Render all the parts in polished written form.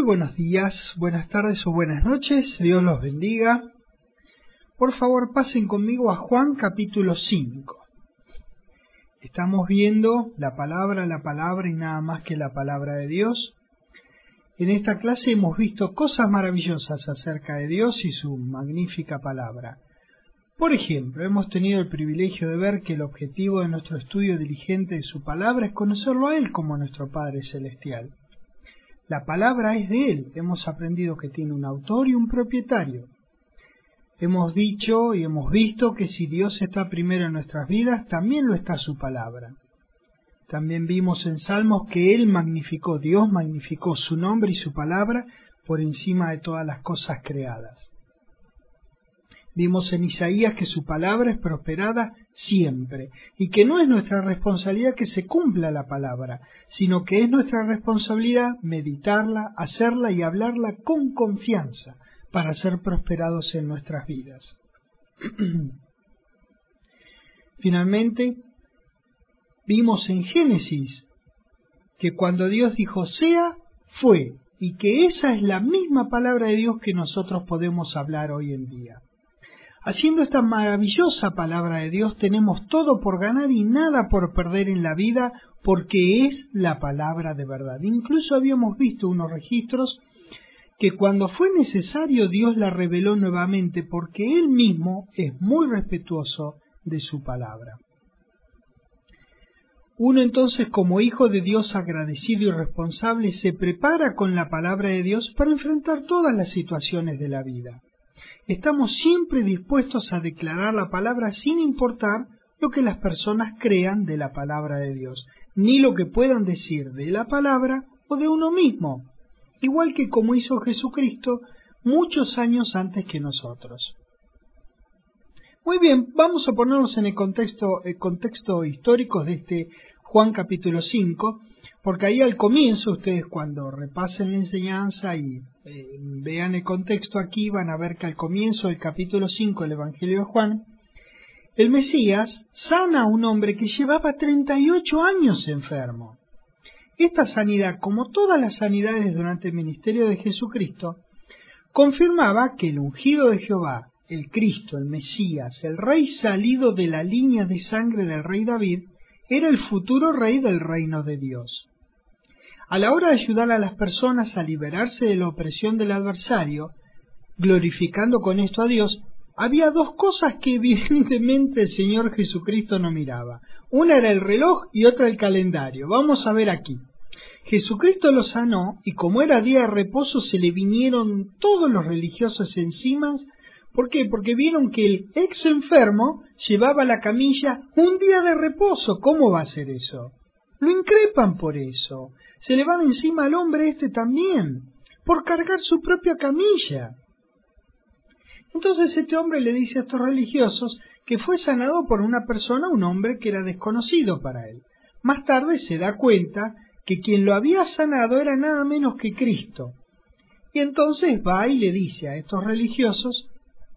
buenos días, buenas tardes o buenas noches, Dios los bendiga. Por favor, pasen conmigo a Juan capítulo 5. Estamos viendo la palabra y nada más que la palabra de Dios. En esta clase hemos visto cosas maravillosas acerca de Dios y su magnífica palabra. Por ejemplo, hemos tenido el privilegio de ver que el objetivo de nuestro estudio diligente de su palabra es conocerlo a Él como nuestro Padre Celestial. La palabra es de Él, hemos aprendido que tiene un autor y un propietario. Hemos dicho y hemos visto que si Dios está primero en nuestras vidas, también lo está su palabra. También vimos en Salmos que Dios magnificó su nombre y su palabra por encima de todas las cosas creadas. Vimos en Isaías que su palabra es prosperada siempre y que no es nuestra responsabilidad que se cumpla la palabra, sino que es nuestra responsabilidad meditarla, hacerla y hablarla con confianza para ser prosperados en nuestras vidas. Finalmente, vimos en Génesis que cuando Dios dijo sea, fue, y que esa es la misma palabra de Dios que nosotros podemos hablar hoy en día. Haciendo esta maravillosa palabra de Dios tenemos todo por ganar y nada por perder en la vida porque es la palabra de verdad. Incluso habíamos visto unos registros que cuando fue necesario Dios la reveló nuevamente porque Él mismo es muy respetuoso de su palabra. Uno entonces como hijo de Dios agradecido y responsable se prepara con la palabra de Dios para enfrentar todas las situaciones de la vida. Estamos siempre dispuestos a declarar la palabra sin importar lo que las personas crean de la palabra de Dios, ni lo que puedan decir de la palabra o de uno mismo, igual que como hizo Jesucristo muchos años antes que nosotros. Muy bien, vamos a ponernos en el contexto histórico de este Juan capítulo 5, porque ahí al comienzo, ustedes cuando repasen la enseñanza y vean el contexto aquí, van a ver que al comienzo del capítulo 5 del Evangelio de Juan, el Mesías sana a un hombre que llevaba 38 años enfermo. Esta sanidad, como todas las sanidades durante el ministerio de Jesucristo, confirmaba que el ungido de Jehová, el Cristo, el Mesías, el Rey salido de la línea de sangre del rey David, era el futuro rey del reino de Dios. A la hora de ayudar a las personas a liberarse de la opresión del adversario, glorificando con esto a Dios, había dos cosas que evidentemente el Señor Jesucristo no miraba. Una era el reloj y otra el calendario. Vamos a ver aquí. Jesucristo lo sanó y como era día de reposo se le vinieron todos los religiosos encima. ¿Por qué? Porque vieron que el ex enfermo llevaba la camilla un día de reposo. ¿Cómo va a ser eso? Lo increpan por eso. Se le van encima al hombre también, por cargar su propia camilla. Entonces este hombre le dice a estos religiosos que fue sanado por una persona, un hombre que era desconocido para él. Más tarde se da cuenta que quien lo había sanado era nada menos que Cristo. Y entonces va y le dice a estos religiosos,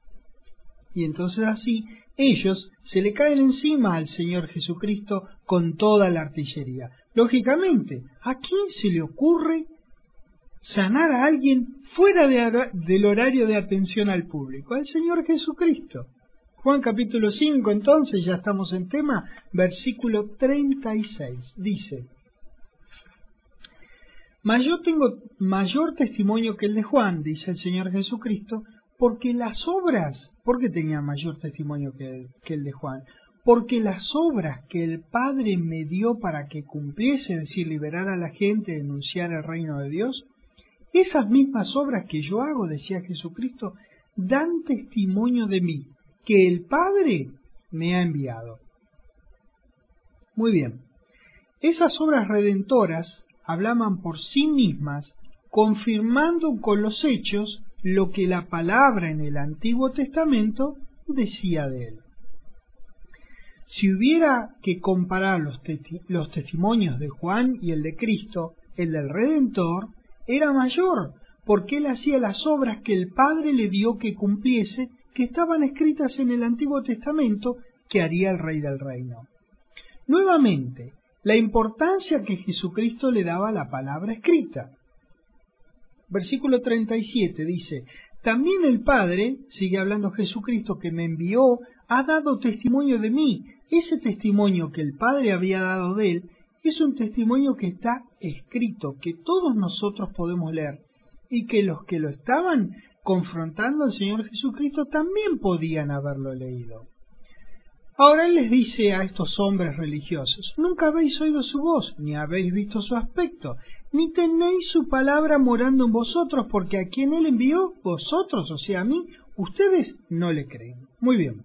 y entonces así ellos se le caen encima al Señor Jesucristo con toda la artillería. Lógicamente, ¿a quién se le ocurre sanar a alguien fuera del horario de atención al público? Al Señor Jesucristo. Juan capítulo 5, entonces, ya estamos en tema, versículo 36, dice: Mas yo tengo mayor testimonio que el de Juan, dice el Señor Jesucristo, porque las obras, ¿por qué tenía mayor testimonio que el de Juan? Porque las obras que el Padre me dio para que cumpliese, es decir, liberar a la gente, denunciar el reino de Dios, esas mismas obras que yo hago, decía Jesucristo, dan testimonio de mí, que el Padre me ha enviado. Muy bien, esas obras redentoras hablaban por sí mismas, confirmando con los hechos lo que la palabra en el Antiguo Testamento decía de él. Si hubiera que comparar los testimonios de Juan y el de Cristo, el del Redentor era mayor, porque él hacía las obras que el Padre le dio que cumpliese, que estaban escritas en el Antiguo Testamento, que haría el Rey del Reino. Nuevamente, la importancia que Jesucristo le daba a la palabra escrita. Versículo 37 dice, también el Padre, sigue hablando Jesucristo, que me envió, ha dado testimonio de mí. Ese testimonio que el Padre había dado de él es un testimonio que está escrito, que todos nosotros podemos leer, y que los que lo estaban confrontando al Señor Jesucristo también podían haberlo leído. Ahora Él les dice a estos hombres religiosos, nunca habéis oído su voz, ni habéis visto su aspecto, ni tenéis su palabra morando en vosotros, porque a quien Él envió, vosotros, o sea, a mí, ustedes no le creen. Muy bien.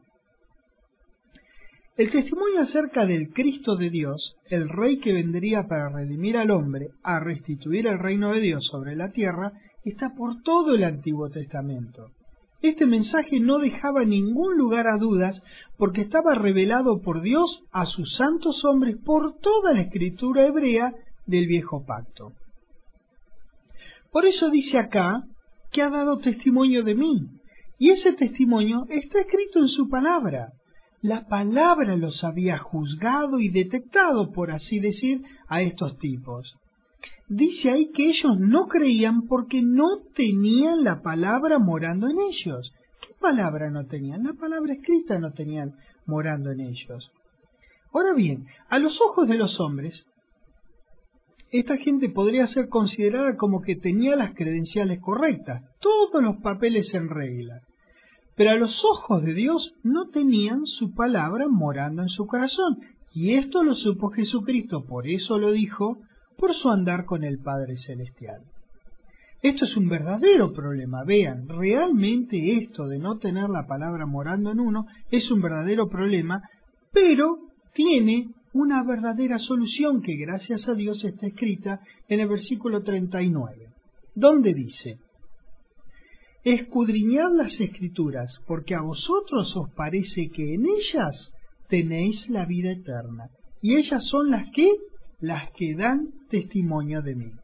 El testimonio acerca del Cristo de Dios, el Rey que vendría para redimir al hombre, a restituir el reino de Dios sobre la tierra, está por todo el Antiguo Testamento. Este mensaje no dejaba ningún lugar a dudas porque estaba revelado por Dios a sus santos hombres por toda la escritura hebrea del Viejo Pacto. Por eso dice acá que ha dado testimonio de mí, y ese testimonio está escrito en su palabra. La palabra los había juzgado y detectado, por así decir, a estos tipos. Dice ahí que ellos no creían porque no tenían la palabra morando en ellos. ¿Qué palabra no tenían? La palabra escrita no tenían morando en ellos. Ahora bien, a los ojos de los hombres, esta gente podría ser considerada como que tenía las credenciales correctas, todos los papeles en regla. Pero a los ojos de Dios no tenían su palabra morando en su corazón. Y esto lo supo Jesucristo, por eso lo dijo, por su andar con el Padre Celestial. Esto es un verdadero problema. Vean, realmente esto de no tener la palabra morando en uno es un verdadero problema, pero tiene una verdadera solución que gracias a Dios está escrita en el versículo 39, donde dice: escudriñad las Escrituras, porque a vosotros os parece que en ellas tenéis la vida eterna, y ellas son las que dan testimonio de mí.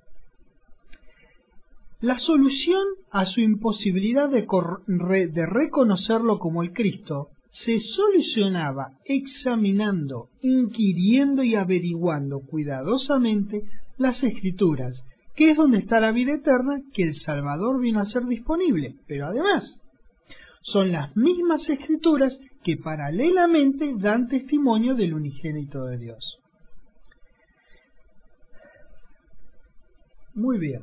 La solución a su imposibilidad de reconocerlo como el Cristo se solucionaba examinando, inquiriendo y averiguando cuidadosamente las Escrituras, que es donde está la vida eterna que el Salvador vino a ser disponible. Pero además, son las mismas Escrituras que paralelamente dan testimonio del unigénito de Dios. Muy bien.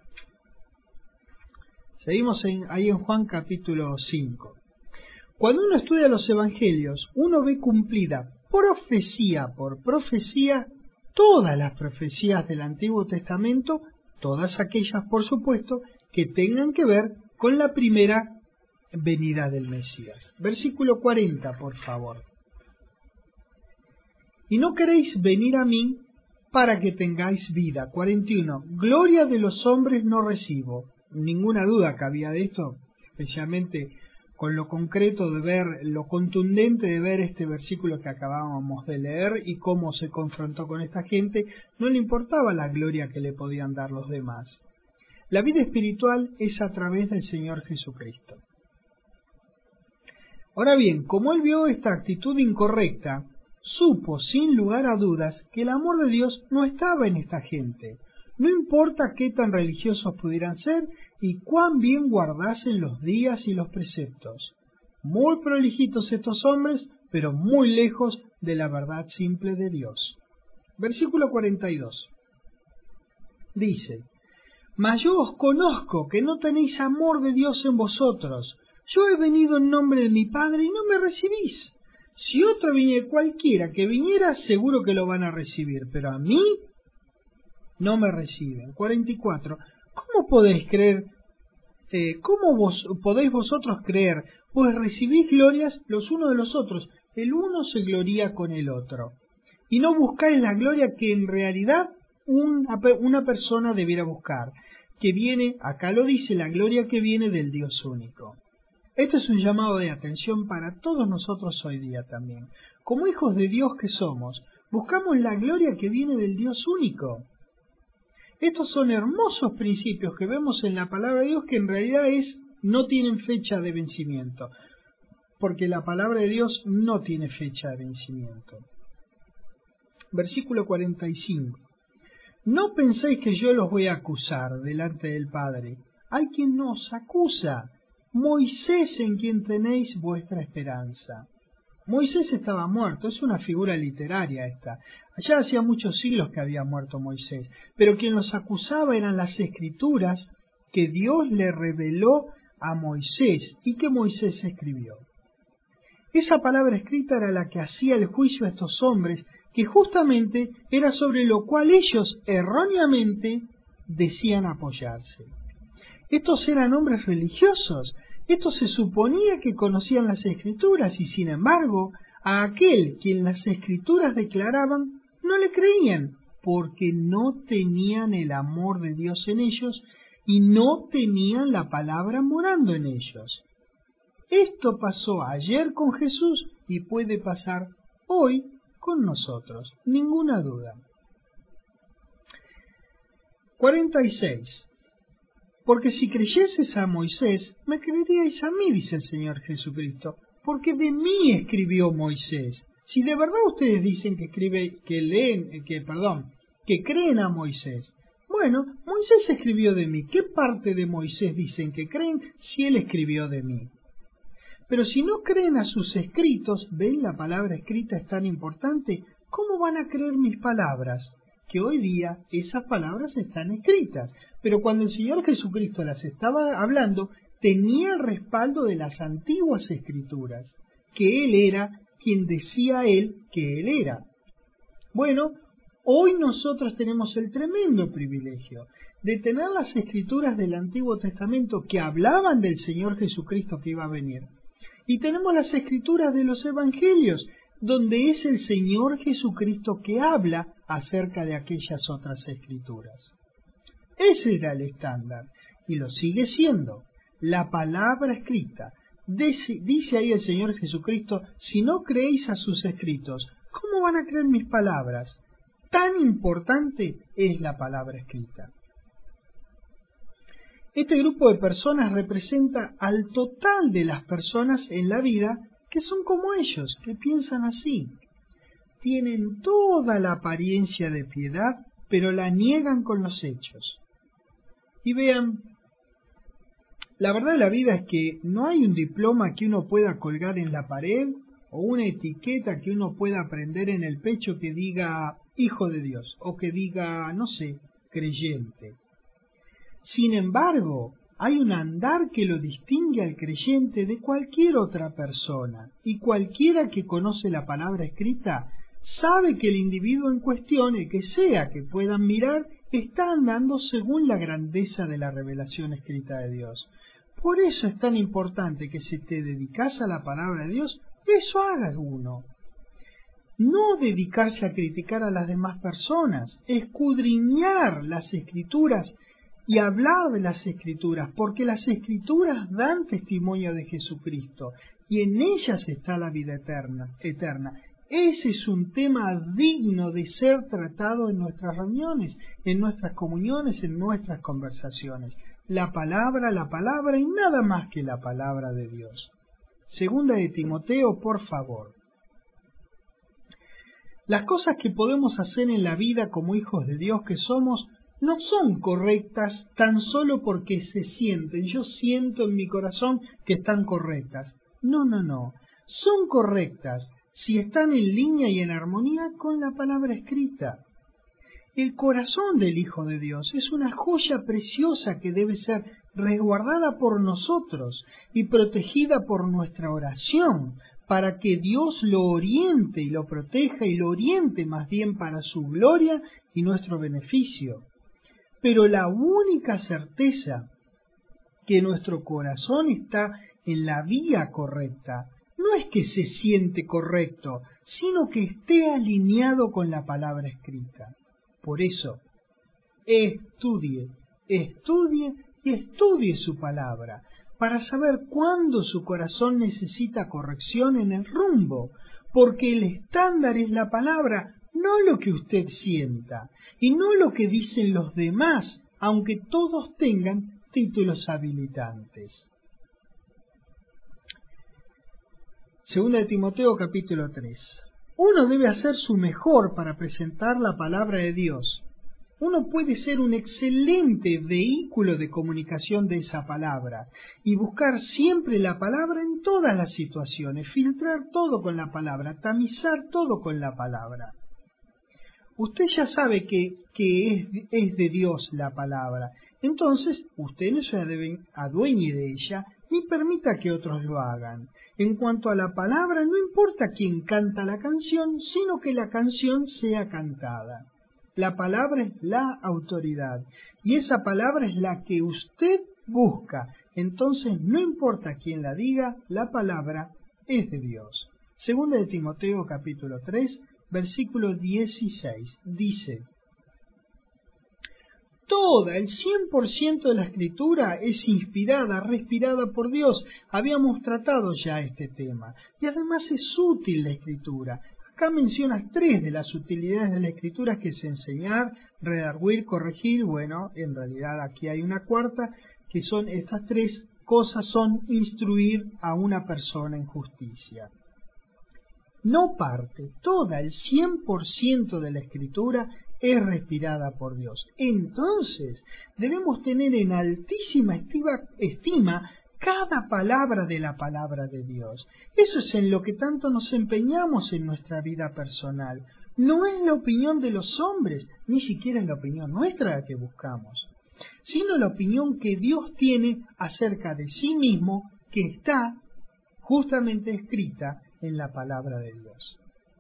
Seguimos ahí en Juan capítulo 5. Cuando uno estudia los evangelios, uno ve cumplida profecía por profecía todas las profecías del Antiguo Testamento, todas aquellas, por supuesto, que tengan que ver con la primera venida del Mesías. Versículo 40, por favor. Y no queréis venir a mí para que tengáis vida. 41. Gloria de los hombres no recibo. Ninguna duda cabía de esto, especialmente con lo concreto de ver, lo contundente de ver este versículo que acabábamos de leer y cómo se confrontó con esta gente. No le importaba la gloria que le podían dar los demás. La vida espiritual es a través del Señor Jesucristo. Ahora bien, como él vio esta actitud incorrecta, supo sin lugar a dudas que el amor de Dios no estaba en esta gente. No importa qué tan religiosos pudieran ser y cuán bien guardasen los días y los preceptos. Muy prolijitos estos hombres, pero muy lejos de la verdad simple de Dios. Versículo 42. Dice: mas yo os conozco que no tenéis amor de Dios en vosotros. Yo he venido en nombre de mi Padre y no me recibís. Si otro viniera, cualquiera que viniera, seguro que lo van a recibir, pero a mí no me reciben. 44. ¿Cómo podéis creer? ¿Cómo podéis vosotros creer? Pues recibís glorias los unos de los otros. El uno se gloría con el otro. Y no buscáis la gloria que en realidad una persona debiera buscar, que viene, acá lo dice, la gloria que viene del Dios único. Este es un llamado de atención para todos nosotros hoy día también. Como hijos de Dios que somos, buscamos la gloria que viene del Dios único. Estos son hermosos principios que vemos en la palabra de Dios que en realidad no tienen fecha de vencimiento, porque la palabra de Dios no tiene fecha de vencimiento. Versículo 45. no penséis que yo los voy a acusar delante del Padre. Hay quien nos acusa, Moisés en quien tenéis vuestra esperanza. Moisés estaba muerto, es una figura literaria esta. Allá hacía muchos siglos que había muerto Moisés, pero quien los acusaba eran las escrituras que Dios le reveló a Moisés y que Moisés escribió. Esa palabra escrita era la que hacía el juicio a estos hombres, que justamente era sobre lo cual ellos erróneamente decían apoyarse. Estos eran hombres religiosos, estos se suponía que conocían las escrituras y sin embargo a aquel quien las escrituras declaraban no le creían, porque no tenían el amor de Dios en ellos y no tenían la palabra morando en ellos. Esto pasó ayer con Jesús y puede pasar hoy con nosotros, ninguna duda. 46. Porque si creyeses a Moisés, me creeríais a mí, dice el Señor Jesucristo, porque de mí escribió Moisés. Si de verdad ustedes dicen que creen a Moisés, bueno, Moisés escribió de mí. ¿Qué parte de Moisés dicen que creen si él escribió de mí? Pero si no creen a sus escritos, ¿ven? La palabra escrita es tan importante. ¿Cómo van a creer mis palabras? Que hoy día esas palabras están escritas. Pero cuando el Señor Jesucristo las estaba hablando, tenía el respaldo de las antiguas escrituras, que Él era quien decía Él que Él era. Bueno, hoy nosotros tenemos el tremendo privilegio de tener las escrituras del Antiguo Testamento que hablaban del Señor Jesucristo que iba a venir. Y tenemos las escrituras de los evangelios, donde es el Señor Jesucristo que habla acerca de aquellas otras escrituras. Ese era el estándar, y lo sigue siendo. La palabra escrita. Dice ahí el Señor Jesucristo, si no creéis a sus escritos, ¿cómo van a creer mis palabras? Tan importante es la palabra escrita. Este grupo de personas representa al total de las personas en la vida que son como ellos, que piensan así. Tienen toda la apariencia de piedad, pero la niegan con los hechos. Y vean, la verdad de la vida es que no hay un diploma que uno pueda colgar en la pared o una etiqueta que uno pueda prender en el pecho que diga hijo de Dios o que diga, no sé, creyente. Sin embargo, hay un andar que lo distingue al creyente de cualquier otra persona, y cualquiera que conoce la palabra escrita sabe que el individuo en cuestión, el que sea que puedan mirar, está andando según la grandeza de la revelación escrita de Dios. Por eso es tan importante que si te dedicas a la palabra de Dios, eso haga uno. No dedicarse a criticar a las demás personas, escudriñar las escrituras y hablar de las escrituras, porque las escrituras dan testimonio de Jesucristo y en ellas está la vida eterna. Ese es un tema digno de ser tratado en nuestras reuniones, en nuestras comuniones, en nuestras conversaciones. La palabra y nada más que la palabra de Dios. Segunda de Timoteo, por favor. Las cosas que podemos hacer en la vida como hijos de Dios que somos no son correctas tan solo porque se sienten. Yo siento en mi corazón que están correctas. No. Son correctas si están en línea y en armonía con la palabra escrita. El corazón del Hijo de Dios es una joya preciosa que debe ser resguardada por nosotros y protegida por nuestra oración, para que Dios lo oriente y lo proteja y lo oriente más bien para su gloria y nuestro beneficio. Pero la única certeza que nuestro corazón está en la vía correcta no es que se siente correcto, sino que esté alineado con la palabra escrita. Por eso, estudie su palabra, para saber cuándo su corazón necesita corrección en el rumbo, porque el estándar es la palabra, no lo que usted sienta, y no lo que dicen los demás, aunque todos tengan títulos habilitantes. Segunda de Timoteo capítulo 3. Uno debe hacer su mejor para presentar la palabra de Dios. uno puede ser un excelente vehículo de comunicación de esa palabra y buscar siempre la palabra en todas las situaciones, filtrar todo con la palabra, tamizar todo con la palabra. Usted ya sabe que es de Dios la palabra, entonces usted no se adueñe de ella ni permita que otros lo hagan. En cuanto a la palabra, no importa quién canta la canción, sino que la canción sea cantada. La palabra es la autoridad y esa palabra es la que usted busca. Entonces no importa quién la diga, la palabra es de Dios. Segunda de Timoteo capítulo 3, versículo 16, dice: toda, el 100% de la Escritura es inspirada, respirada por Dios. Habíamos tratado ya este tema. Y además es útil la Escritura. Acá mencionas 3 de las utilidades de la Escritura, que es enseñar, redarguir, corregir. Bueno, en realidad aquí hay una cuarta, que son estas 3 cosas, son instruir a una persona en justicia. No parte, toda, el 100% de la Escritura es respirada por Dios. Entonces, debemos tener en altísima estima cada palabra de la palabra de Dios. Eso es en lo que tanto nos empeñamos en nuestra vida personal. No es la opinión de los hombres, ni siquiera es la opinión nuestra la que buscamos, sino la opinión que Dios tiene acerca de sí mismo, que está justamente escrita en la palabra de Dios.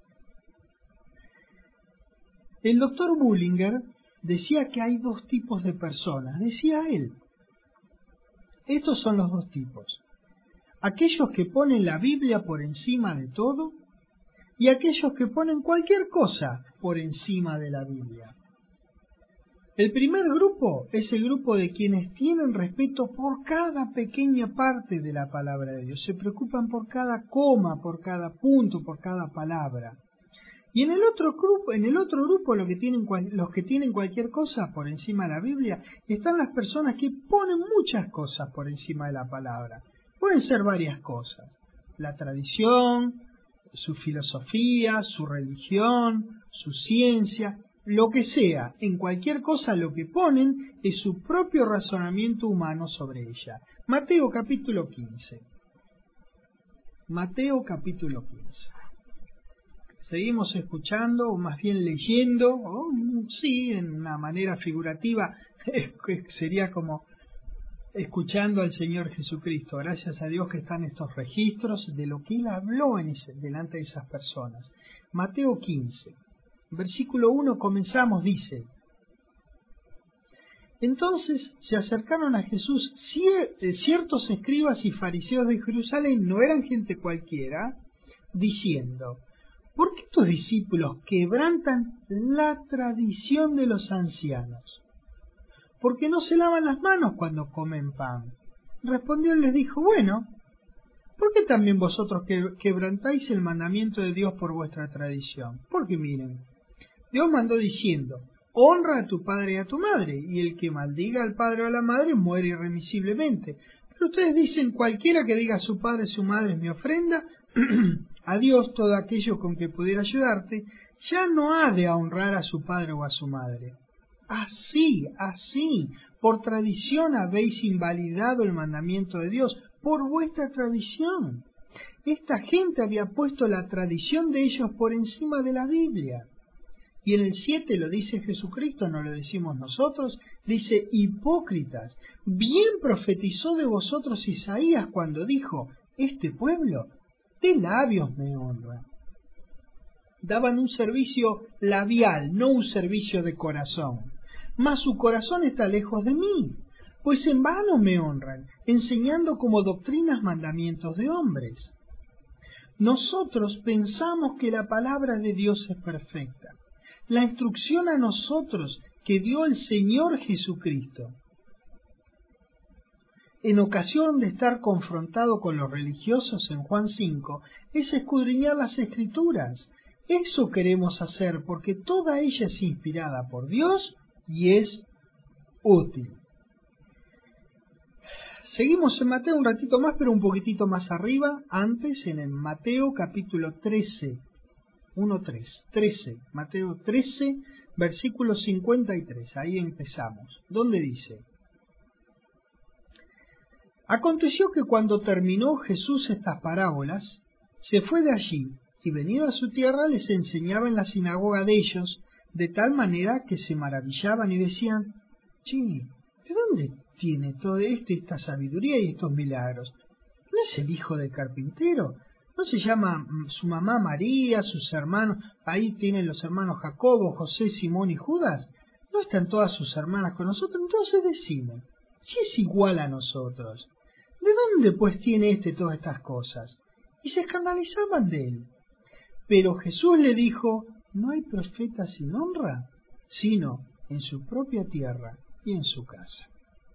El doctor Bullinger decía que hay 2 tipos de personas, decía él. Estos son los 2 tipos: aquellos que ponen la Biblia por encima de todo y aquellos que ponen cualquier cosa por encima de la Biblia. El primer grupo es el grupo de quienes tienen respeto por cada pequeña parte de la palabra de Dios, se preocupan por cada coma, por cada punto, por cada palabra. Y en el otro grupo los que tienen cualquier cosa por encima de la Biblia, están las personas que ponen muchas cosas por encima de la palabra. Pueden ser varias cosas: la tradición, su filosofía, su religión, su ciencia, lo que sea. En cualquier cosa lo que ponen es su propio razonamiento humano sobre ella. Mateo capítulo 15. Mateo capítulo 15. Seguimos escuchando, o más bien leyendo, sí, en una manera figurativa, sería como escuchando al Señor Jesucristo. Gracias a Dios que están estos registros de lo que Él habló delante de esas personas. Mateo 15, versículo 1, comenzamos, dice: entonces se acercaron a Jesús ciertos escribas y fariseos de Jerusalén, no eran gente cualquiera, diciendo: ¿por qué tus discípulos quebrantan la tradición de los ancianos? Porque no se lavan las manos cuando comen pan. Respondió y les dijo: bueno, ¿por qué también vosotros quebrantáis el mandamiento de Dios por vuestra tradición? Porque miren, Dios mandó diciendo: honra a tu padre y a tu madre, y el que maldiga al padre o a la madre muere irremisiblemente. Pero ustedes dicen: cualquiera que diga a su padre o su madre es mi ofrenda, a Dios todo aquello con que pudiera ayudarte, ya no ha de honrar a su padre o a su madre. Así, por tradición habéis invalidado el mandamiento de Dios, por vuestra tradición. Esta gente había puesto la tradición de ellos por encima de la Biblia. Y en el 7 lo dice Jesucristo, no lo decimos nosotros, dice: hipócritas, bien profetizó de vosotros Isaías cuando dijo: este pueblo de labios me honra. Daban un servicio labial, no un servicio de corazón. Mas su corazón está lejos de mí, pues en vano me honran, enseñando como doctrinas mandamientos de hombres. Nosotros pensamos que la palabra de Dios es perfecta. La instrucción a nosotros que dio el Señor Jesucristo, en ocasión de estar confrontado con los religiosos en Juan 5, es escudriñar las Escrituras. Eso queremos hacer porque toda ella es inspirada por Dios y es útil. Seguimos en Mateo un ratito más, pero un poquitito más arriba, antes en el Mateo capítulo 13, 1.3, 13, Mateo 13, versículo 53, ahí empezamos, donde dice: Aconteció que cuando terminó Jesús estas parábolas, se fue de allí, y venido a su tierra les enseñaba en la sinagoga de ellos, de tal manera que se maravillaban y decían: Che, ¿de dónde tiene todo esto, esta sabiduría y estos milagros? ¿No es el hijo del carpintero? ¿No se llama su mamá María, sus hermanos? Ahí tienen los hermanos Jacobo, José, Simón y Judas. ¿No están todas sus hermanas con nosotros? Entonces decime, si es igual a nosotros, ¿de dónde pues tiene todas estas cosas? Y se escandalizaban de él. Pero Jesús le dijo: no hay profeta sin honra, sino en su propia tierra y en su casa.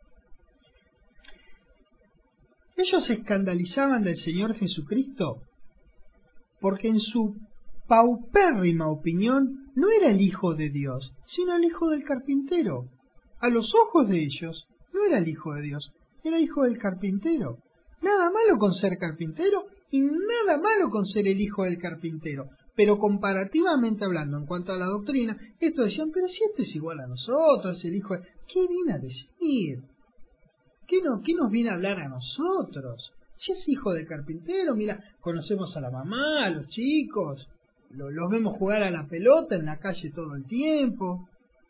Ellos se escandalizaban del Señor Jesucristo porque en su paupérrima opinión no era el Hijo de Dios, sino el hijo del carpintero. A los ojos de ellos no era el Hijo de Dios, era hijo del carpintero. Nada malo con ser carpintero y nada malo con ser el hijo del carpintero. Pero comparativamente hablando, en cuanto a la doctrina, estos decían: pero si este es igual a nosotros, el hijo de... ¿Qué viene a decir? ¿Qué nos viene a hablar a nosotros? Si es hijo del carpintero, mira, conocemos a la mamá, a los chicos, los vemos jugar a la pelota en la calle todo el tiempo.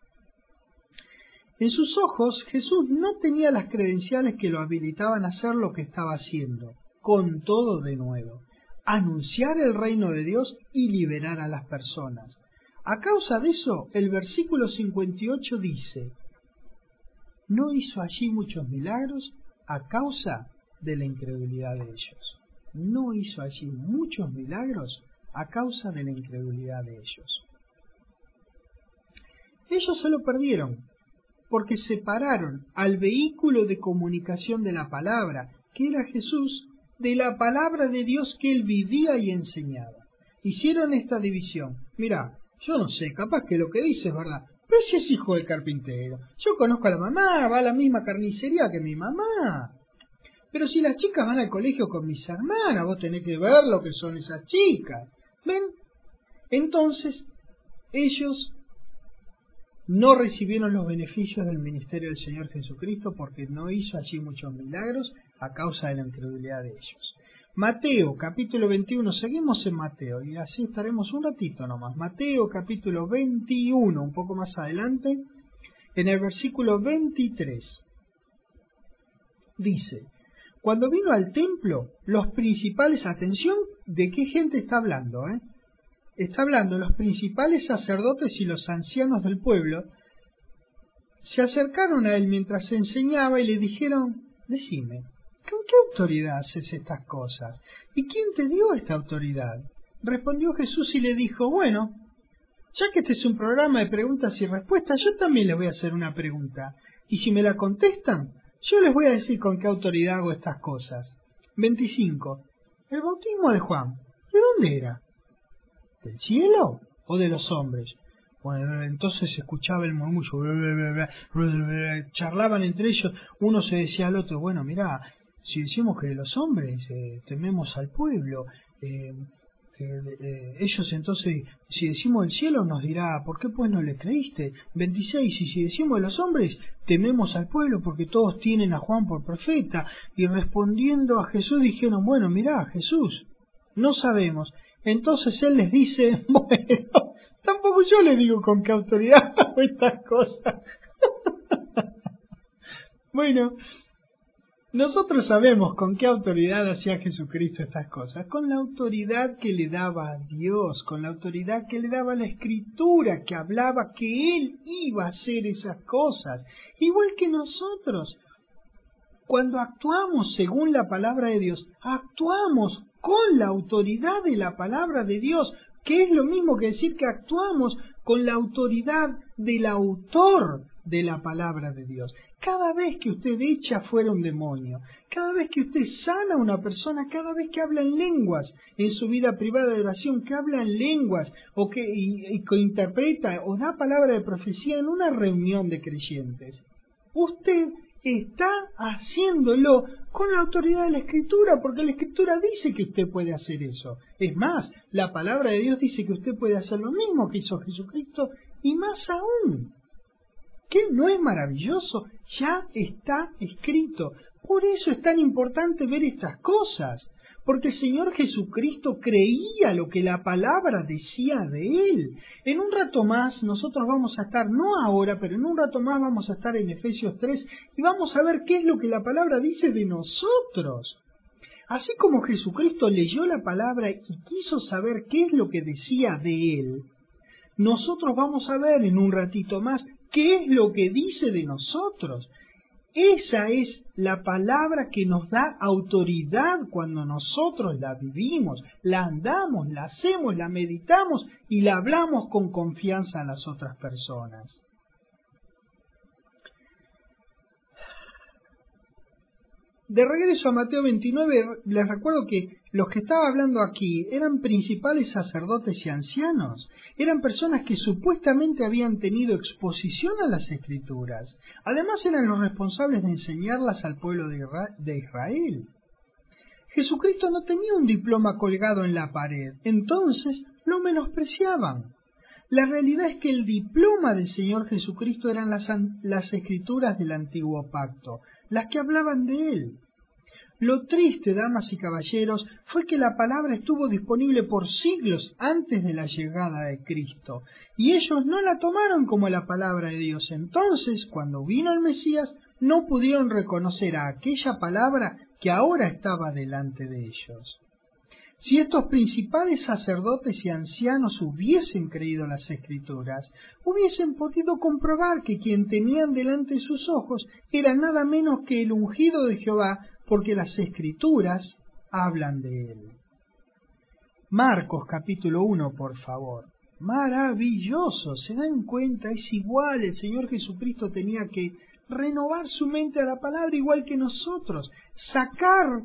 En sus ojos, Jesús no tenía las credenciales que lo habilitaban a hacer lo que estaba haciendo, con todo de nuevo: anunciar el reino de Dios y liberar a las personas. A causa de eso, el versículo 58 dice: no hizo allí muchos milagros a causa de la incredulidad de ellos. No hizo allí muchos milagros a causa de la incredulidad de ellos. Ellos se lo perdieron porque separaron al vehículo de comunicación de la palabra, que era Jesús, de la palabra de Dios que él vivía y enseñaba. Hicieron esta división. Mirá, yo no sé, capaz que lo que dice es verdad, pero si es hijo del carpintero. Yo conozco a la mamá, va a la misma carnicería que mi mamá. Pero si las chicas van al colegio con mis hermanas, vos tenés que ver lo que son esas chicas. ¿Ven? Entonces, ellos no recibieron los beneficios del ministerio del Señor Jesucristo porque no hizo allí muchos milagros a causa de la incredulidad de ellos. Mateo, capítulo 21, seguimos en Mateo y así estaremos un ratito nomás. Mateo, capítulo 21, un poco más adelante, en el versículo 23, dice: cuando vino al templo, los principales, atención, ¿de qué gente está hablando? Está hablando los principales sacerdotes y los ancianos del pueblo. Se acercaron a él mientras enseñaba y le dijeron: decime, ¿con qué autoridad haces estas cosas? ¿Y quién te dio esta autoridad? Respondió Jesús y le dijo: bueno, ya que este es un programa de preguntas y respuestas, yo también les voy a hacer una pregunta. Y si me la contestan, yo les voy a decir con qué autoridad hago estas cosas. 25. ¿El bautismo de Juan, de dónde era? ¿Del cielo o de los hombres? Bueno, entonces se escuchaba el murmullo, charlaban entre ellos, uno se decía al otro: bueno, mirá, si decimos que de los hombres tememos al pueblo, ellos entonces, si decimos del cielo, nos dirá: ¿por qué pues no le creíste? 26. Y si decimos de los hombres, tememos al pueblo porque todos tienen a Juan por profeta. Y respondiendo a Jesús dijeron: bueno, mirá, Jesús, no sabemos. Entonces él les dice: bueno, tampoco yo les digo con qué autoridad hago estas cosas. Bueno, nosotros sabemos con qué autoridad hacía Jesucristo estas cosas, con la autoridad que le daba a Dios, con la autoridad que le daba la Escritura, que hablaba que Él iba a hacer esas cosas, igual que nosotros. Cuando actuamos según la palabra de Dios, actuamos con la autoridad de la palabra de Dios, que es lo mismo que decir que actuamos con la autoridad del autor de la palabra de Dios. Cada vez que usted echa fuera un demonio, cada vez que usted sana a una persona, cada vez que habla en lenguas en su vida privada de oración, que habla en lenguas o que interpreta o da palabra de profecía en una reunión de creyentes, usted está haciéndolo con la autoridad de la Escritura, porque la Escritura dice que usted puede hacer eso. Es más, la palabra de Dios dice que usted puede hacer lo mismo que hizo Jesucristo y más aún. ¿Qué no es maravilloso? Ya está escrito. Por eso es tan importante ver estas cosas, porque el Señor Jesucristo creía lo que la palabra decía de Él. En un rato más nosotros vamos a estar, no ahora, pero en un rato más vamos a estar en Efesios 3 y vamos a ver qué es lo que la palabra dice de nosotros. Así como Jesucristo leyó la palabra y quiso saber qué es lo que decía de Él, nosotros vamos a ver en un ratito más qué es lo que dice de nosotros. Esa es la palabra que nos da autoridad cuando nosotros la vivimos, la andamos, la hacemos, la meditamos y la hablamos con confianza a las otras personas. De regreso a Mateo 29, les recuerdo que los que estaba hablando aquí eran principales sacerdotes y ancianos, eran personas que supuestamente habían tenido exposición a las Escrituras, además eran los responsables de enseñarlas al pueblo de Israel. Jesucristo no tenía un diploma colgado en la pared, entonces lo menospreciaban. La realidad es que el diploma del Señor Jesucristo eran las Escrituras del Antiguo Pacto, las que hablaban de Él. Lo triste, damas y caballeros, fue que la palabra estuvo disponible por siglos antes de la llegada de Cristo, y ellos no la tomaron como la palabra de Dios. Entonces, cuando vino el Mesías, no pudieron reconocer a aquella palabra que ahora estaba delante de ellos. Si estos principales sacerdotes y ancianos hubiesen creído las Escrituras, hubiesen podido comprobar que quien tenían delante de sus ojos era nada menos que el ungido de Jehová, porque las Escrituras hablan de él. Marcos capítulo 1, por favor. Maravilloso, ¿se dan cuenta? Es igual, el Señor Jesucristo tenía que renovar su mente a la palabra igual que nosotros, sacar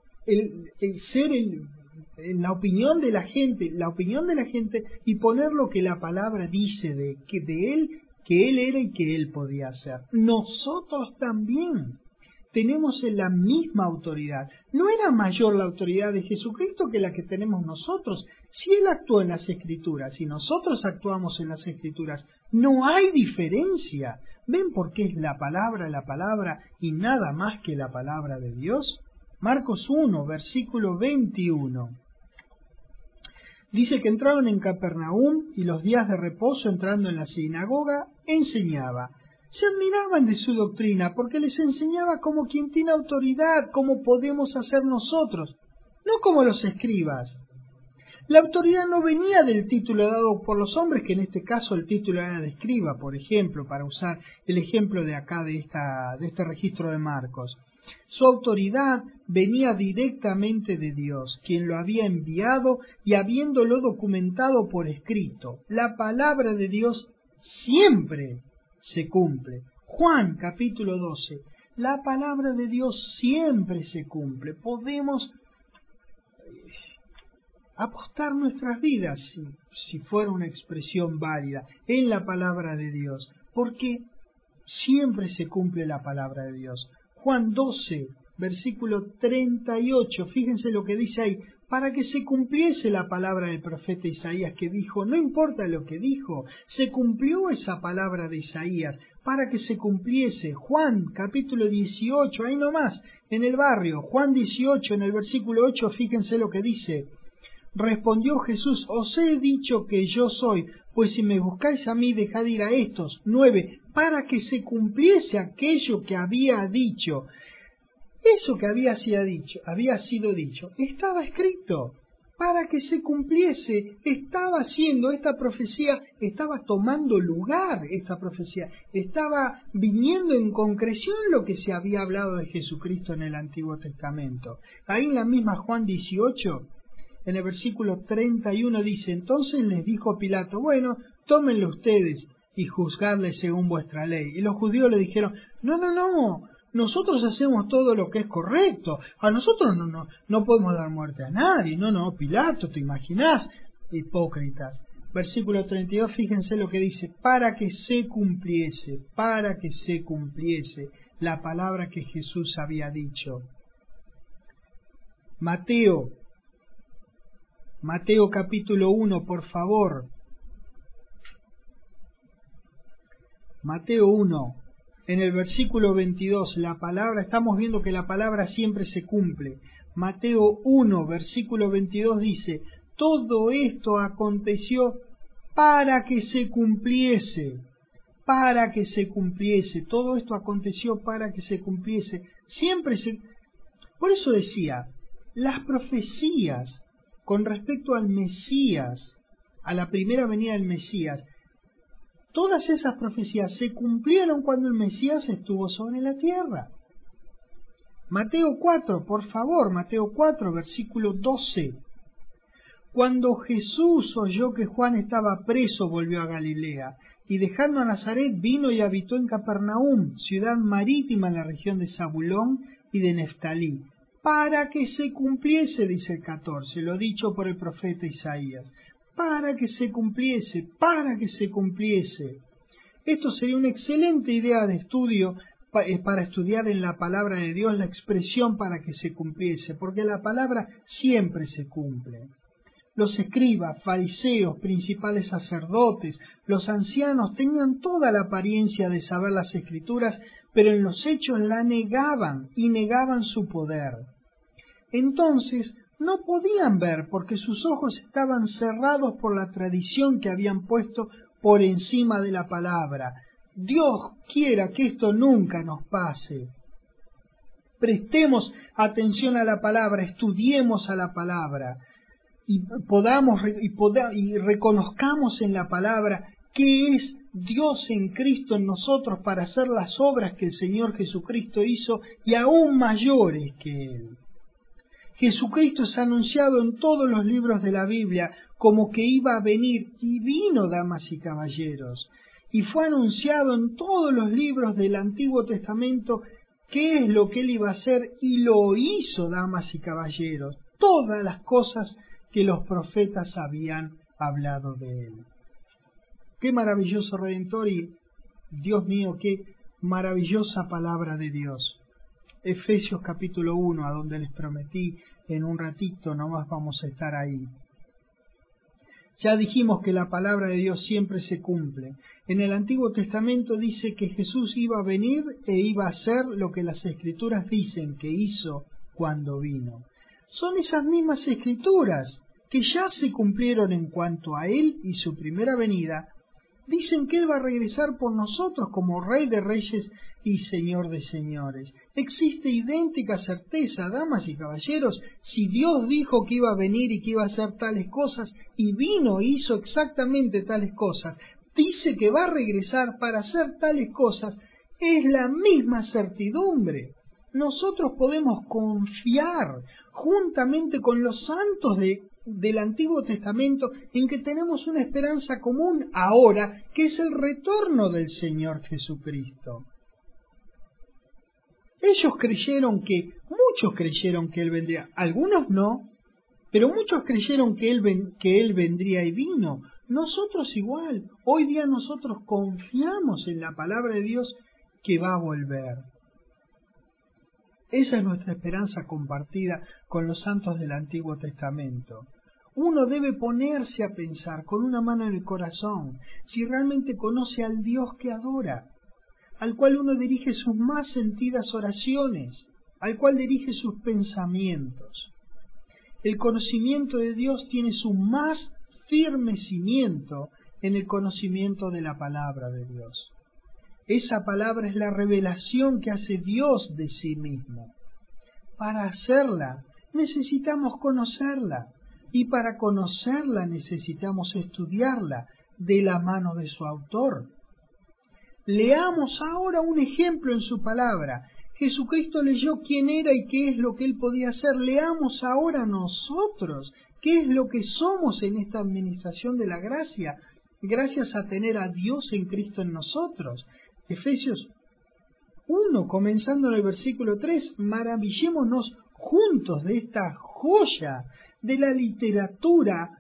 la opinión de la gente y poner lo que la palabra dice de él, que él era y que él podía hacer. Nosotros también tenemos la misma autoridad. No era mayor la autoridad de Jesucristo que la que tenemos nosotros. Si Él actuó en las Escrituras y nosotros actuamos en las Escrituras, no hay diferencia. ¿Ven por qué es la palabra y nada más que la palabra de Dios? Marcos 1, versículo 21. Dice que entraron en Capernaum y los días de reposo, entrando en la sinagoga, enseñaba. Se admiraban de su doctrina porque les enseñaba como quien tiene autoridad, como podemos hacer nosotros, no como los escribas. La autoridad no venía del título dado por los hombres, que en este caso el título era de escriba, por ejemplo, para usar el ejemplo de acá de este registro de Marcos. Su autoridad venía directamente de Dios, quien lo había enviado y habiéndolo documentado por escrito. La palabra de Dios siempre se cumple. Juan capítulo 12. La palabra de Dios siempre se cumple. Podemos apostar nuestras vidas, si fuera una expresión válida, en la palabra de Dios, porque siempre se cumple la palabra de Dios. Juan 12, versículo 38, fíjense lo que dice ahí, para que se cumpliese la palabra del profeta Isaías que dijo, no importa lo que dijo, se cumplió esa palabra de Isaías, para que se cumpliese. Juan capítulo 18, ahí nomás, en el barrio, Juan 18, en el versículo 8, fíjense lo que dice. Respondió Jesús, os he dicho que yo soy, pues si me buscáis a mí, dejad ir a estos. 9, para que se cumpliese aquello que había dicho. Eso que había sido dicho, estaba escrito. Para que se cumpliese, estaba haciendo esta profecía, estaba tomando lugar esta profecía, estaba viniendo en concreción lo que se había hablado de Jesucristo en el Antiguo Testamento. Ahí en la misma Juan 18, en el versículo 31 dice, entonces les dijo Pilato, bueno, tómenlo ustedes y juzgadle según vuestra ley. Y los judíos le dijeron, no, nosotros hacemos todo lo que es correcto, a nosotros no podemos dar muerte a nadie, no, Pilato, ¿te imaginás? Hipócritas. Versículo 32, fíjense lo que dice, para que se cumpliese la palabra que Jesús había dicho. Mateo capítulo 1, por favor. Mateo 1, en el versículo 22, la palabra, estamos viendo que la palabra siempre se cumple. Mateo 1, versículo 22 dice, todo esto aconteció para que se cumpliese, todo esto aconteció para que se cumpliese. Por eso decía, las profecías con respecto al Mesías, a la primera venida del Mesías, todas esas profecías se cumplieron cuando el Mesías estuvo sobre la tierra. Mateo 4, por favor, Mateo 4, versículo 12. Cuando Jesús oyó que Juan estaba preso, volvió a Galilea, y dejando a Nazaret vino y habitó en Capernaum, ciudad marítima en la región de Zabulón y de Neftalí, para que se cumpliese, dice el 14, lo dicho por el profeta Isaías, para que se cumpliese. Esto sería una excelente idea de estudio para estudiar en la palabra de Dios la expresión para que se cumpliese, porque la palabra siempre se cumple. Los escribas, fariseos, principales sacerdotes, los ancianos tenían toda la apariencia de saber las Escrituras, pero en los hechos la negaban y negaban su poder. Entonces no podían ver porque sus ojos estaban cerrados por la tradición que habían puesto por encima de la palabra. Dios quiera que esto nunca nos pase. Prestemos atención a la palabra, estudiemos a la palabra y reconozcamos en la palabra que es Dios en Cristo en nosotros para hacer las obras que el Señor Jesucristo hizo y aún mayores que Él. Jesucristo es anunciado en todos los libros de la Biblia como que iba a venir, y vino, damas y caballeros, y fue anunciado en todos los libros del Antiguo Testamento qué es lo que Él iba a hacer, y lo hizo, damas y caballeros, todas las cosas que los profetas habían hablado de Él. Qué maravilloso Redentor y, Dios mío, qué maravillosa palabra de Dios. Efesios capítulo 1, a donde les prometí en un ratito nomás vamos a estar ahí. Ya dijimos que la palabra de Dios siempre se cumple. En el Antiguo Testamento dice que Jesús iba a venir e iba a hacer lo que las Escrituras dicen que hizo cuando vino. Son esas mismas Escrituras que ya se cumplieron en cuanto a Él y su primera venida. Dicen que Él va a regresar por nosotros como Rey de Reyes y Señor de Señores. Existe idéntica certeza, damas y caballeros, si Dios dijo que iba a venir y que iba a hacer tales cosas, y vino e hizo exactamente tales cosas, dice que va a regresar para hacer tales cosas, es la misma certidumbre. Nosotros podemos confiar juntamente con los santos del Antiguo Testamento en que tenemos una esperanza común ahora, que es el retorno del Señor Jesucristo. Muchos creyeron que Él vendría, algunos no, pero muchos creyeron que Él vendría y vino. Nosotros igual, hoy día nosotros confiamos en la palabra de Dios que va a volver. Esa es nuestra esperanza compartida con los santos del Antiguo Testamento. Uno debe ponerse a pensar con una mano en el corazón si realmente conoce al Dios que adora, al cual uno dirige sus más sentidas oraciones, al cual dirige sus pensamientos. El conocimiento de Dios tiene su más firme cimiento en el conocimiento de la palabra de Dios. Esa palabra es la revelación que hace Dios de sí mismo. Para hacerla necesitamos conocerla, y para conocerla necesitamos estudiarla de la mano de su autor. Leamos ahora un ejemplo en su palabra. Jesucristo leyó quién era y qué es lo que Él podía hacer. Leamos ahora nosotros qué es lo que somos en esta administración de la gracia, gracias a tener a Dios en Cristo en nosotros. Efesios 1, comenzando en el versículo 3, maravillémonos juntos de esta joya de la literatura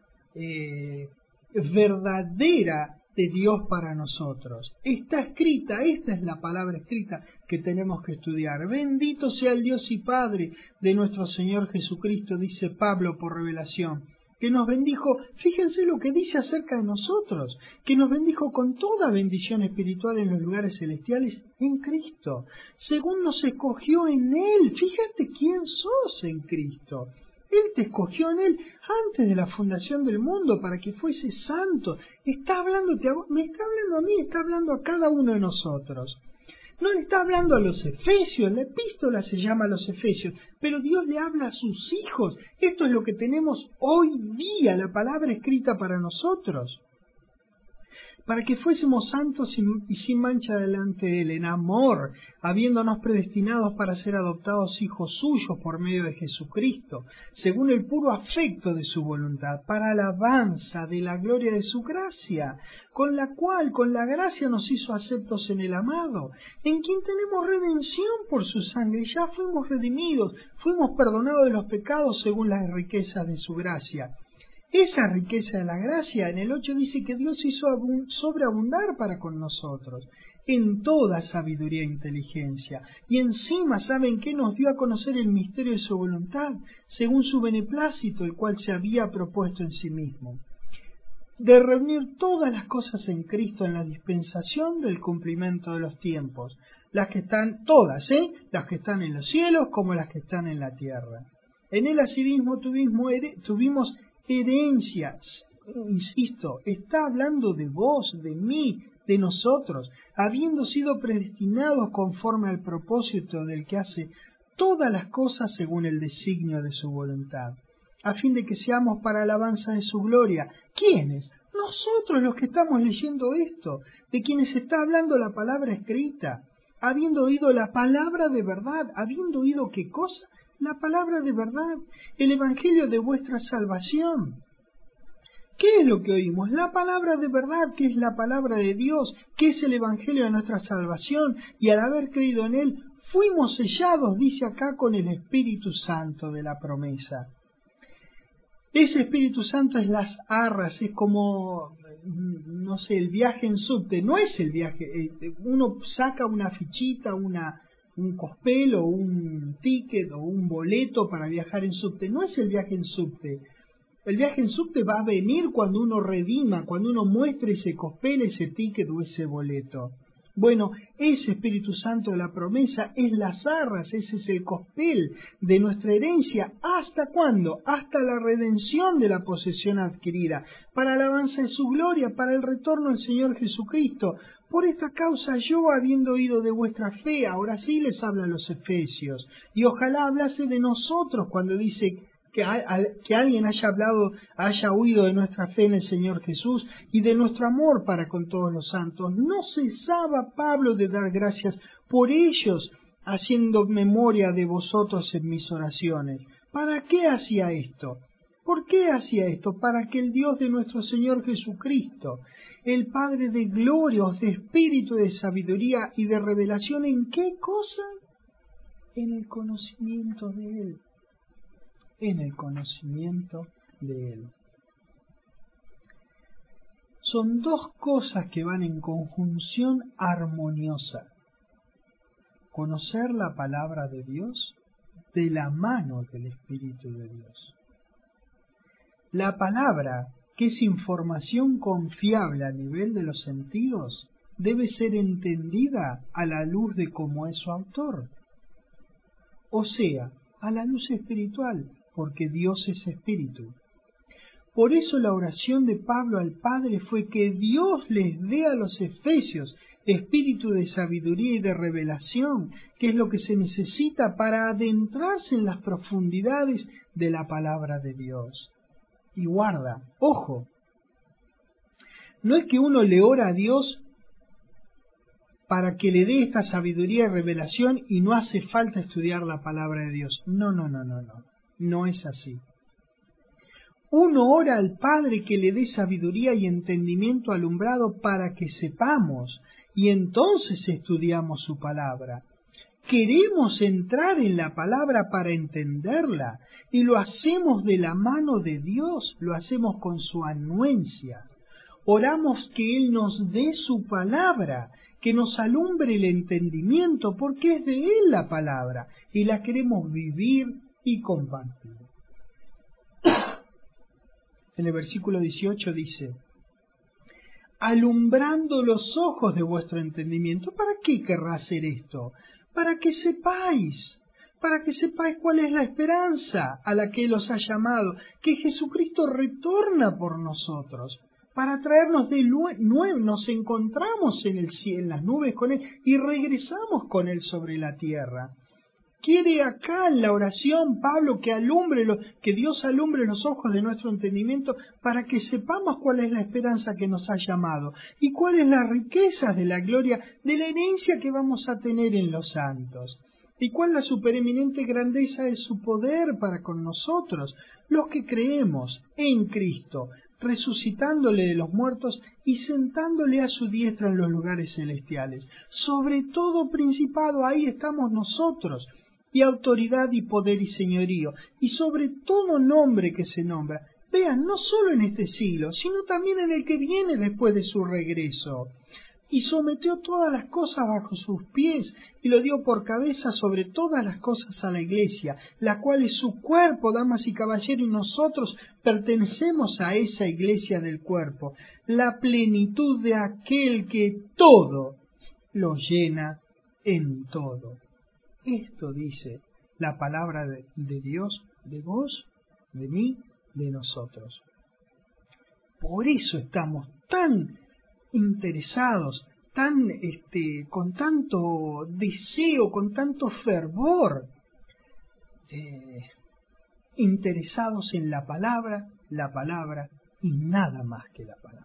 verdadera de Dios para nosotros. Está escrita, esta es la palabra escrita que tenemos que estudiar. Bendito sea el Dios y Padre de nuestro Señor Jesucristo, dice Pablo por revelación, que nos bendijo, fíjense lo que dice acerca de nosotros, que nos bendijo con toda bendición espiritual en los lugares celestiales en Cristo, según nos escogió en Él. Fíjate quién sos en Cristo. Él te escogió en Él antes de la fundación del mundo para que fuese santo. Está hablándote a vos, me está hablando a mí, está hablando a cada uno de nosotros. No le está hablando a los efesios, la epístola se llama a los efesios, pero Dios le habla a sus hijos. Esto es lo que tenemos hoy día, la palabra escrita para nosotros. Para que fuésemos santos y sin mancha delante de Él, en amor, habiéndonos predestinados para ser adoptados hijos suyos por medio de Jesucristo, según el puro afecto de su voluntad, para alabanza de la gloria de su gracia, con la cual, con la gracia nos hizo aceptos en el amado, en quien tenemos redención por su sangre, ya fuimos redimidos, fuimos perdonados de los pecados según las riquezas de su gracia. Esa riqueza de la gracia, en el 8 dice que Dios hizo sobreabundar para con nosotros, en toda sabiduría e inteligencia. Y encima, ¿saben qué? Nos dio a conocer el misterio de su voluntad, según su beneplácito, el cual se había propuesto en sí mismo, de reunir todas las cosas en Cristo en la dispensación del cumplimiento de los tiempos, las que están, todas, las que están en los cielos como las que están en la tierra. En Él asimismo tuvimos herencias, insisto, está hablando de vos, de mí, de nosotros, habiendo sido predestinados conforme al propósito del que hace todas las cosas según el designio de su voluntad, a fin de que seamos para alabanza de su gloria. ¿Quiénes? Nosotros los que estamos leyendo esto, de quienes está hablando la palabra escrita, habiendo oído la palabra de verdad, habiendo oído ¿qué cosa? La palabra de verdad, el evangelio de vuestra salvación. ¿Qué es lo que oímos? La palabra de verdad, que es la palabra de Dios, que es el evangelio de nuestra salvación, y al haber creído en él, fuimos sellados, dice acá, con el Espíritu Santo de la promesa. Ese Espíritu Santo es las arras, es como, no sé, el viaje en subte. No es el viaje, uno saca una fichita, un cospel o un ticket o un boleto para viajar en subte. No es el viaje en subte. El viaje en subte va a venir cuando uno redima, cuando uno muestre ese cospel, ese ticket o ese boleto. Bueno, ese Espíritu Santo de la promesa es las arras, ese es el cospel de nuestra herencia. ¿Hasta cuándo? Hasta la redención de la posesión adquirida, para alabanza de su gloria, para el retorno del Señor Jesucristo. Por esta causa yo, habiendo oído de vuestra fe, ahora sí les habla a los efesios, y ojalá hablase de nosotros cuando dice que alguien haya oído de nuestra fe en el Señor Jesús y de nuestro amor para con todos los santos. No cesaba Pablo de dar gracias por ellos, haciendo memoria de vosotros en mis oraciones. ¿Para qué hacía esto? ¿Por qué hacía esto? Para que el Dios de nuestro Señor Jesucristo, el Padre de gloria, os dé espíritu de sabiduría y de revelación. ¿En qué cosa? En el conocimiento de Él. En el conocimiento de Él. Son dos cosas que van en conjunción armoniosa. Conocer la palabra de Dios de la mano del Espíritu de Dios. La palabra, que es información confiable a nivel de los sentidos, debe ser entendida a la luz de cómo es su autor. O sea, a la luz espiritual, porque Dios es espíritu. Por eso la oración de Pablo al Padre fue que Dios les dé a los efesios espíritu de sabiduría y de revelación, que es lo que se necesita para adentrarse en las profundidades de la palabra de Dios. Y guarda, ojo, no es que uno le ora a Dios para que le dé esta sabiduría y revelación y no hace falta estudiar la palabra de Dios. No, no es así. Uno ora al Padre que le dé sabiduría y entendimiento alumbrado para que sepamos, y entonces estudiamos su palabra. Queremos entrar en la palabra para entenderla, y lo hacemos de la mano de Dios, lo hacemos con su anuencia. Oramos que Él nos dé su palabra, que nos alumbre el entendimiento, porque es de Él la palabra, y la queremos vivir y compartir. En el versículo 18 dice, alumbrando los ojos de vuestro entendimiento. ¿Para qué querrá hacer esto? Para que sepáis cuál es la esperanza a la que Él os ha llamado, que Jesucristo retorna por nosotros, para traernos de nuevo, nos encontramos en el cielo, en las nubes con Él, y regresamos con Él sobre la tierra. Quiere acá en la oración Pablo que Dios alumbre los ojos de nuestro entendimiento para que sepamos cuál es la esperanza que nos ha llamado y cuáles las riquezas de la gloria, de la herencia que vamos a tener en los santos y cuál la supereminente grandeza de su poder para con nosotros, los que creemos en Cristo, resucitándole de los muertos y sentándole a su diestra en los lugares celestiales. Sobre todo principado, ahí estamos nosotros, y autoridad y poder y señorío, y sobre todo nombre que se nombra. Vean, no solo en este siglo, sino también en el que viene después de su regreso. Y sometió todas las cosas bajo sus pies, y lo dio por cabeza sobre todas las cosas a la Iglesia, la cual es su cuerpo, damas y caballeros, y nosotros pertenecemos a esa Iglesia del cuerpo, la plenitud de aquel que todo lo llena en todo. Esto dice la palabra de Dios, de vos, de mí, de nosotros. Por eso estamos tan interesados, con tanto deseo, con tanto fervor, interesados en la palabra y nada más que la palabra.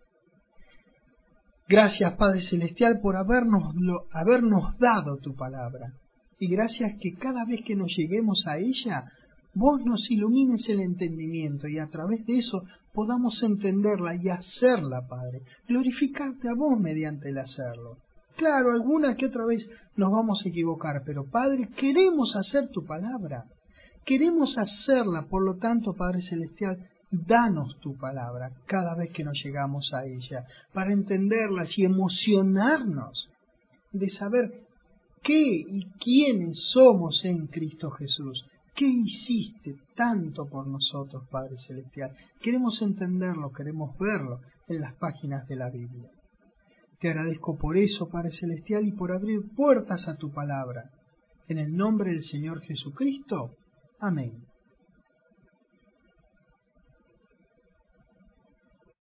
Gracias, Padre Celestial, por habernos dado tu palabra. Y gracias que cada vez que nos lleguemos a ella, vos nos ilumines el entendimiento y a través de eso podamos entenderla y hacerla, Padre. Glorificarte a vos mediante el hacerlo. Claro, alguna que otra vez nos vamos a equivocar, pero Padre, queremos hacer tu palabra. Queremos hacerla, por lo tanto, Padre Celestial, danos tu palabra cada vez que nos llegamos a ella, para entenderlas y emocionarnos de saber qué y quiénes somos en Cristo Jesús. ¿Qué hiciste tanto por nosotros, Padre Celestial? Queremos entenderlo, queremos verlo en las páginas de la Biblia. Te agradezco por eso, Padre Celestial, y por abrir puertas a tu palabra. En el nombre del Señor Jesucristo. Amén.